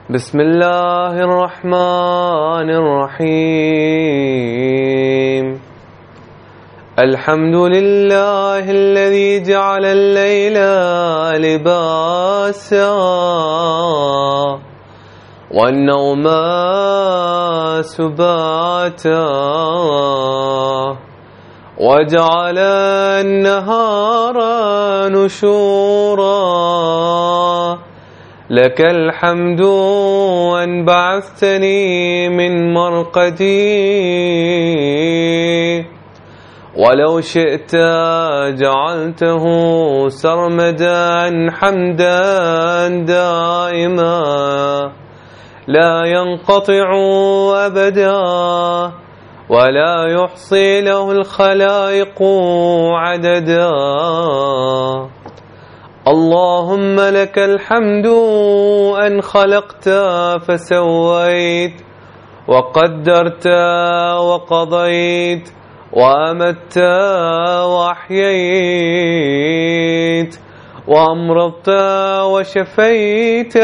بسم الله الرحمن الرحيم. الحمد لله الذي جعل الليل لباسا والنوم سباتا وجعل النهار نشورا. لك الحمد أن بعثتني من مرقدي، ولو شئت جعلته سرمدا حمدا دائما لا ينقطع أبدا ولا يحصي له الخلائق عددا. اللهم لك الحمد أن خلقت فسويت وقدرت وقضيت وأمت وأحييت وأمرضت وشفيت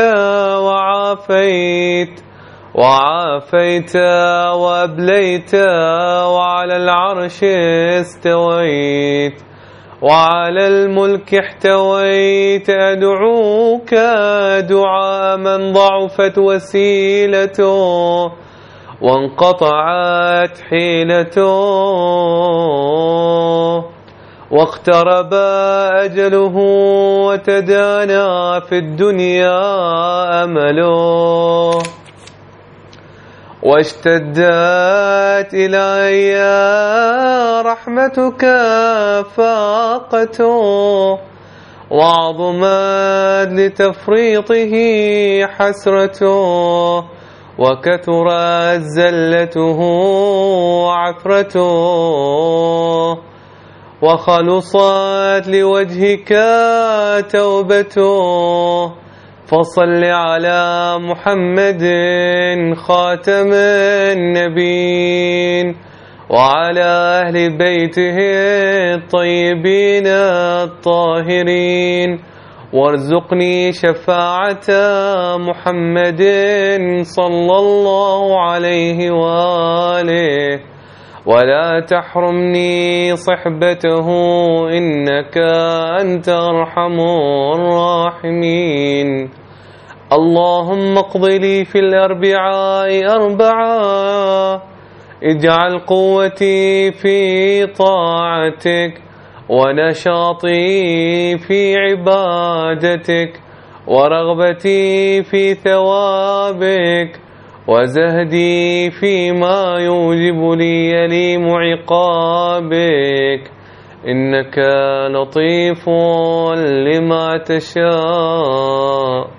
وعافيت وأبليت وعلى العرش استويت وعلى الملك احتويت. أدعوك دعاء من ضعفت وسيلته وانقطعت حيلته واقترب أجله وتدانى في الدنيا أمله واشتدت إلي رحمتك فاقته وعظمت لتفريطه حسرته وكثرت زلته وعثرته وخلصت لوجهك توبته. فصل على محمد خاتم النبيين وعلى أهل بيته الطيبين الطاهرين، وارزقني شفاعة محمد صلى الله عليه وآله، ولا تحرمني صحبته إنك أنت أرحم الراحمين. اللهم اقض لي في الأربعاء 4، اجعل قوتي في طاعتك ونشاطي في عبادتك ورغبتي في ثوابك وزهدي فيما يوجب لي يليم عقابك، إنك لطيف لما تشاء.